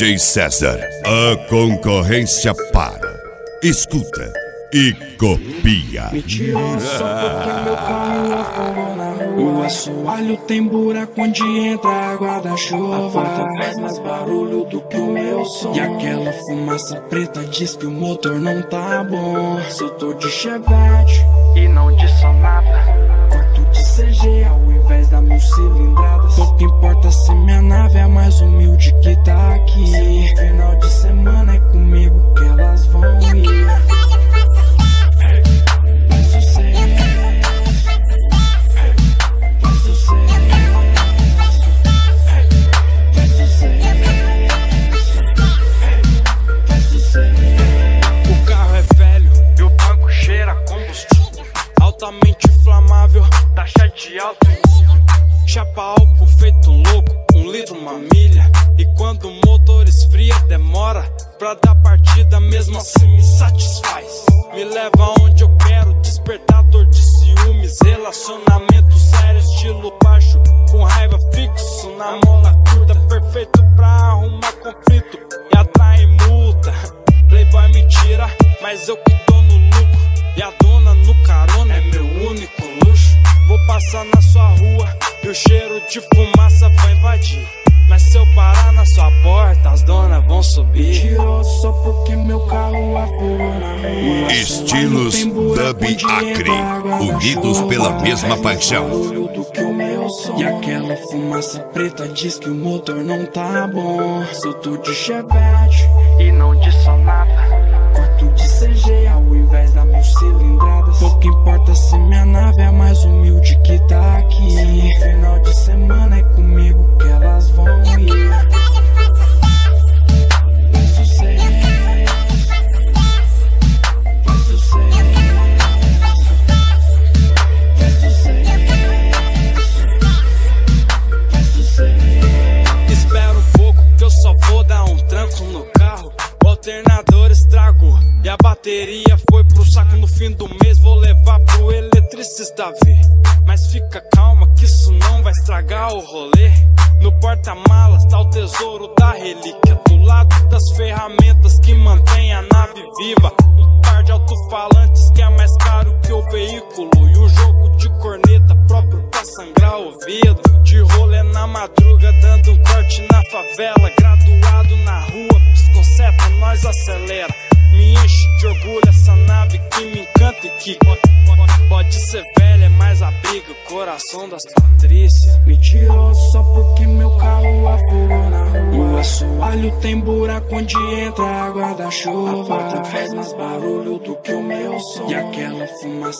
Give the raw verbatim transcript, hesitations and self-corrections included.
D J César, a concorrência para. Escuta e copia. Me tirou só porque meu carro afogou na rua. O assoalho tem buraco onde entra água da chuva. A porta faz mais barulho do que o meu som. E aquela fumaça preta diz que o motor não tá bom. Se eu tô de Chevette e não de Sonata, quarto de C G ao invés da mil cilindradas. Pouco importa se minha nave é a mais humilde que tá aqui. Final de semana é comigo que elas vão ir. Altamente inflamável, taxa de alto chapa álcool feito um louco, um litro uma milha. E quando o motor esfria demora pra dar partida, mesmo assim me satisfaz. Me leva onde eu quero, despertador de ciúmes. Relacionamento sério, estilo baixo, com raiva fixo na mola curta. Perfeito pra arrumar conflito e atrai multa. Playboy me tira, mas eu que tô no lucro. E a dona no carona é meu único luxo. Vou passar na sua rua e o cheiro de fumaça vai invadir. Mas se eu parar na sua porta, as donas vão subir. Tirou só porque meu carro afogou na rua. Estilos Dub Acre, unidos pela mesma paixão. E aquela fumaça preta diz que o motor não tá bom. Se eu tô de Chevette e não de Sonata, quarto de C G ao invés da mil cilindradas. Pouco importa se minha nave é a mais humilde que tá aqui. Final de semana é comigo que elas vão ir. Faz sucesso, faz sucesso, faz sucesso, faz sucesso. Espera um pouco que eu só vou dar um tranco no carro. O alternador estragou e a bateria foi pro saco. No fim do mês vou levar pro eletricista ver. Mas fica calma que isso não vai estragar o rolê. No porta-malas tá o tesouro da relíquia. Do lado das ferramentas que mantém a nave viva. Um par de alto-falantes que é mais caro que o veículo. E o jogo de corneta próprio pra sangrar o ouvido. De rolê na madruga dando um corte na favela. Graduado na rua, piscoceta, nós acelera. Me enche de orgulho essa nave que me encanta e que pode, pode, pode ser velha, mas abriga o coração das Patrícias. Me tirou só porque meu carro afogou na rua. O assoalho tem buraco onde entra água da chuva. A porta faz mais barulho do que o meu som. E aquela fumaça